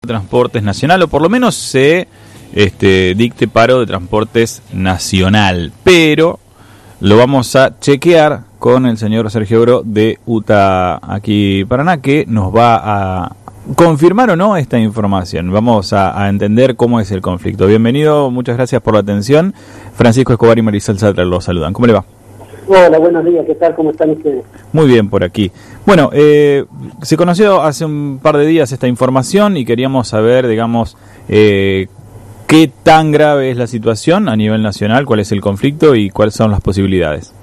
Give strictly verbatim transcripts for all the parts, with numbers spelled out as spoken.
Transportes Nacional, o por lo menos se este, dicte paro de transportes nacional, pero lo vamos a chequear con el señor Sergio Gro de U T A aquí Paraná, que nos va a confirmar o no esta información. Vamos a, a entender cómo es el conflicto. Bienvenido, muchas gracias por la atención. Francisco Escobar y Marisol Satra los saludan. ¿Cómo le va? Hola, buenos días, ¿qué tal? ¿Cómo están ustedes? Muy bien, por aquí. Bueno, eh, se conoció hace un par de días esta información y queríamos saber, digamos, eh, qué tan grave es la situación a nivel nacional, cuál es el conflicto y cuáles son las posibilidades.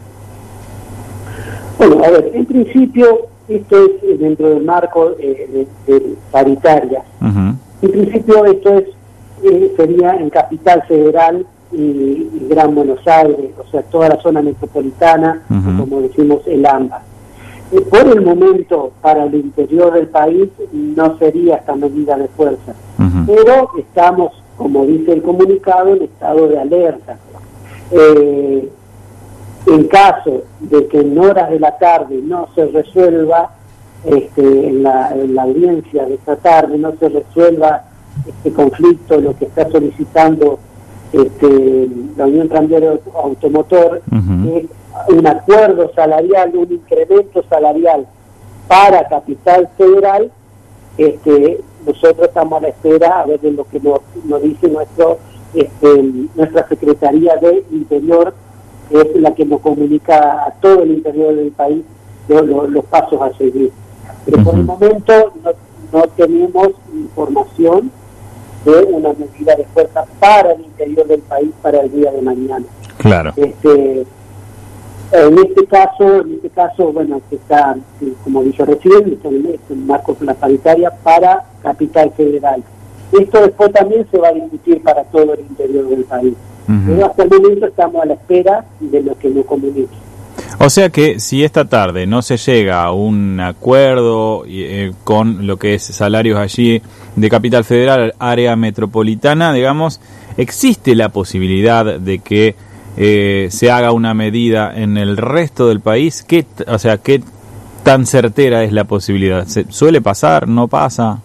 Bueno, a ver, en principio, esto es dentro del marco eh, de, de paritaria. Uh-huh. En principio, esto es eh, sería en Capital Federal y, y Gran Buenos Aires, o sea, toda la zona metropolitana, uh-huh. como decimos, el AMBA. Eh, por el momento, para el interior del país, no sería esta medida de fuerza, uh-huh. pero estamos, como dice el comunicado, en estado de alerta. Eh, en caso de que en horas de la tarde no se resuelva, este, en, la, en la audiencia de esta tarde, no se resuelva este conflicto, lo que está solicitando Este, la Unión Cambiaria Automotor, uh-huh. es un acuerdo salarial, un incremento salarial para Capital Federal. Este, nosotros estamos a la espera a ver de lo que nos, nos dice nuestro este, nuestra Secretaría de Interior, que es la que nos comunica a todo el interior del país los, los, los pasos a seguir. Pero uh-huh. por el momento no, no tenemos información de una medida de fuerza para el interior del país para el día de mañana. Claro. Este, en este caso, en este caso, bueno, que está, como dije recién, está en el marco de la paritaria para Capital Federal. Esto después también se va a discutir para todo el interior del país. Uh-huh. Pero hasta el momento estamos a la espera de lo que nos comunique. O sea que si esta tarde no se llega a un acuerdo eh, con lo que es salarios allí de Capital Federal, área metropolitana, digamos, ¿existe la posibilidad de que eh, se haga una medida en el resto del país? ¿Qué, o sea, qué tan certera es la posibilidad? ¿Se, ¿Suele pasar? ¿No pasa?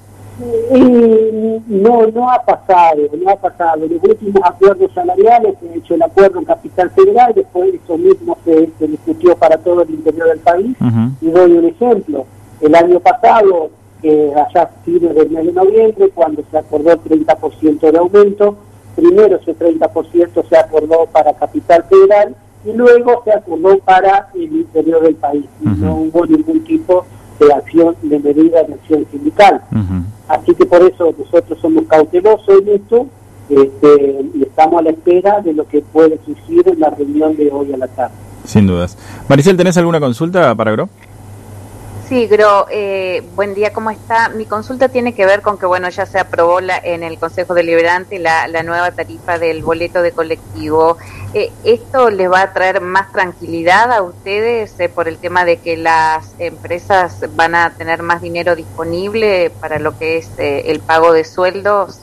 Eh, no, no ha pasado, no ha pasado. Los últimos acuerdos salariales, se ha hecho el acuerdo en Capital Federal, después eso mismo se, se discutió para todo el interior del país. Uh-huh. Y doy un ejemplo. El año pasado, eh, allá a fines del mes de noviembre, cuando se acordó el treinta por ciento de aumento, primero ese treinta por ciento se acordó para Capital Federal y luego se acordó para el interior del país. Uh-huh. No hubo ningún tipo de acción, de medida de acción sindical. Uh-huh. Así que por eso nosotros somos cautelosos en esto, este, y estamos a la espera de lo que puede surgir en la reunión de hoy a la tarde. Sin dudas. Maricel, ¿tenés alguna consulta para Gro? Sí, Gro, eh, buen día, ¿cómo está? Mi consulta tiene que ver con que, bueno, ya se aprobó la, en el Consejo Deliberante la, la nueva tarifa del boleto de colectivo. Eh, ¿Esto les va a traer más tranquilidad a ustedes eh, por el tema de que las empresas van a tener más dinero disponible para lo que es eh, el pago de sueldos?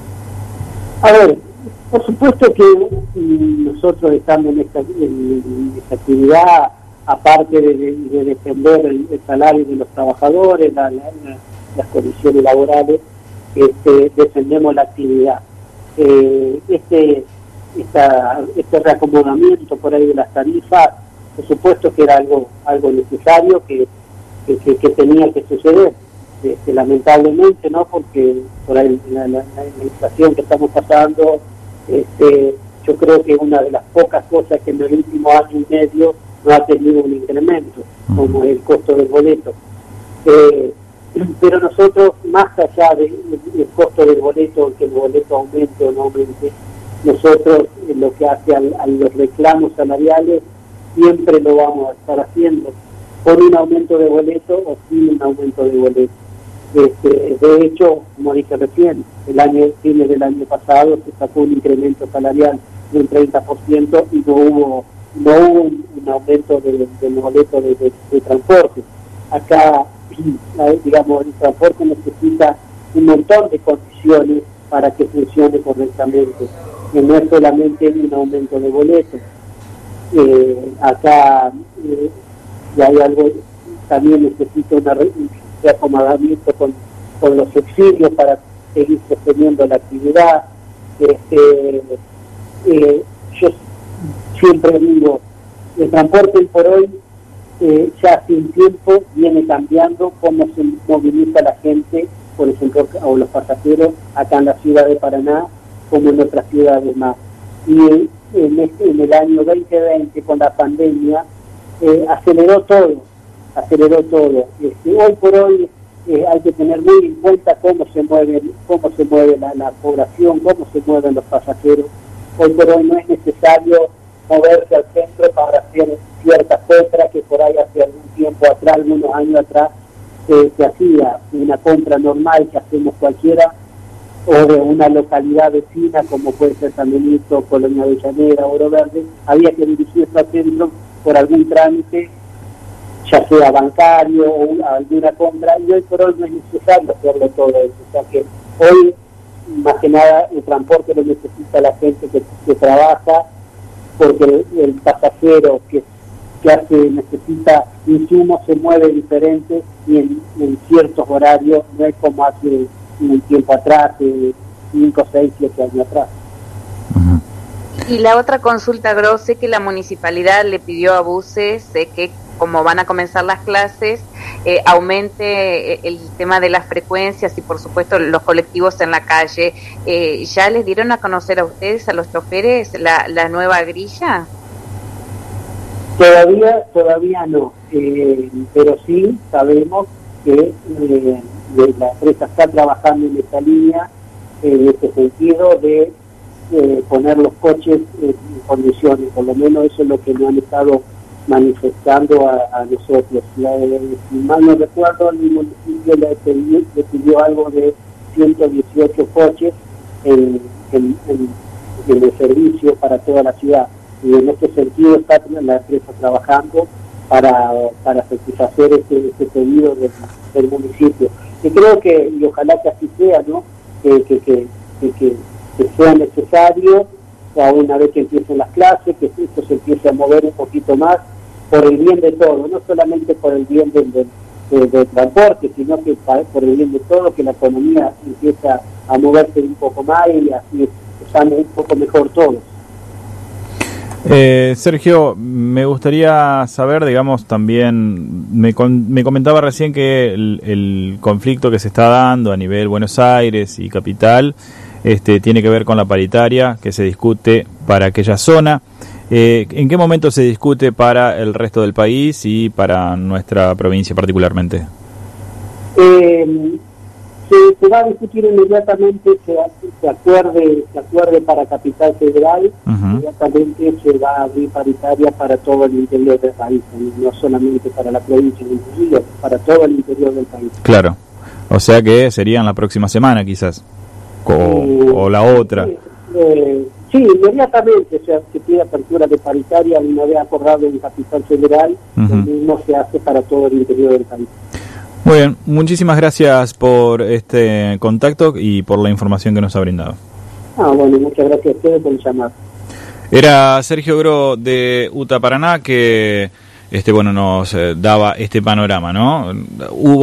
A ver, por supuesto que mm, nosotros estando en esta, en, en esta actividad, aparte de, de, de defender el, el salario de los trabajadores, la, la, la, las condiciones laborales, este, defendemos la actividad. Eh, este, esta, este reacomodamiento por ahí de las tarifas, por supuesto que era algo algo necesario que, que, que, que tenía que suceder. Este, lamentablemente, ¿no? Porque por ahí la, la, la inflación que estamos pasando, este, yo creo que una de las pocas cosas que en el último año y medio no ha tenido un incremento, como el costo del boleto. Eh, pero nosotros, más allá del de, de costo del boleto, que el boleto aumente o no aumente, nosotros eh, lo que hace a, a los reclamos salariales siempre lo vamos a estar haciendo, con un aumento de boleto o sin un aumento de boleto. Este, de hecho, como dije recién, el año fines del año pasado se sacó un incremento salarial de un treinta por ciento y no hubo no hubo un, un aumento del de boleto de, de, de transporte. Acá, digamos, el transporte necesita un montón de condiciones para que funcione correctamente, que no es solamente un aumento de boleto. Eh, acá eh, y hay algo, también necesita una, un reacomodamiento con, con los subsidios para seguir sosteniendo la actividad. Este, eh, yo siempre digo, el transporte hoy por hoy, eh, ya hace un tiempo viene cambiando cómo se moviliza la gente, por ejemplo, o los pasajeros acá en la ciudad de Paraná, como en otras ciudades más. Y en, este, en el año veinte veinte, con la pandemia, eh, aceleró todo, aceleró todo. Este, hoy por hoy eh, hay que tener muy en cuenta cómo se mueve, cómo se mueve la, la población, cómo se mueven los pasajeros. Hoy por hoy no es necesario moverse al centro para hacer ciertas compras que por ahí hace algún tiempo atrás, algunos años atrás, eh, se hacía una compra normal que hacemos cualquiera, o de una localidad vecina como puede ser San Benito, Colonia Avellaneda, Oro Verde, había que dirigirse al centro por algún trámite, ya sea bancario o alguna compra, y hoy por hoy no es necesario hacerlo todo eso. O sea que hoy, más que nada, el transporte lo necesita la gente que, que trabaja, porque el, el pasajero que, que hace necesita insumos se mueve diferente y en, en ciertos horarios, no es como hace un tiempo atrás, cinco, seis, siete años atrás. Y la otra consulta, Gro, sé que la municipalidad le pidió a buses, sé que como van a comenzar las clases, eh, aumente el tema de las frecuencias y por supuesto los colectivos en la calle. Eh, ¿Ya les dieron a conocer a ustedes, a los choferes, la, la nueva grilla? Todavía, todavía no, eh, pero sí sabemos que eh, la empresa está trabajando en esta línea, en este sentido de eh, poner los coches en condiciones, por lo menos eso es lo que nos han estado manifestando a, a nosotros. La, si mal no recuerdo, el municipio le pidió, le pidió algo de ciento dieciocho coches en, en, en, en el servicio para toda la ciudad, y en este sentido está la empresa trabajando para, para satisfacer este, este pedido del, del municipio. Y creo que, y ojalá que así sea, ¿no? Que, que, que, que, que, que sea necesario, a una vez que empiecen las clases, que esto se empiece a mover un poquito más, por el bien de todo, no solamente por el bien del, del, del, del transporte, sino que por el bien de todo, que la economía empieza a moverse un poco más y así usamos un poco mejor todos. Eh, Sergio, me gustaría saber, digamos, también, me, con, me comentaba recién que el, el conflicto que se está dando a nivel Buenos Aires y capital este, tiene que ver con la paritaria que se discute para aquella zona. Eh, ¿En qué momento se discute para el resto del país y para nuestra provincia particularmente? Eh, se, se va a discutir inmediatamente, se, se acuerde se acuerde para Capital Federal, uh-huh. Inmediatamente se va a abrir paritaria para todo el interior del país, no solamente para la provincia de Trujillo, para todo el interior del país. Claro, o sea que serían la próxima semana quizás, o, eh, o la otra. Eh, eh, Sí, inmediatamente, o sea, se pide apertura de paritaria, una vez acordado en Capital Federal, uh-huh. Lo mismo se hace para todo el interior del país. Muy bien, muchísimas gracias por este contacto y por la información que nos ha brindado. Ah, bueno, muchas gracias a ustedes por llamar. Era Sergio Gro de UTA Paraná que este bueno nos eh, daba este panorama, ¿no? Hubo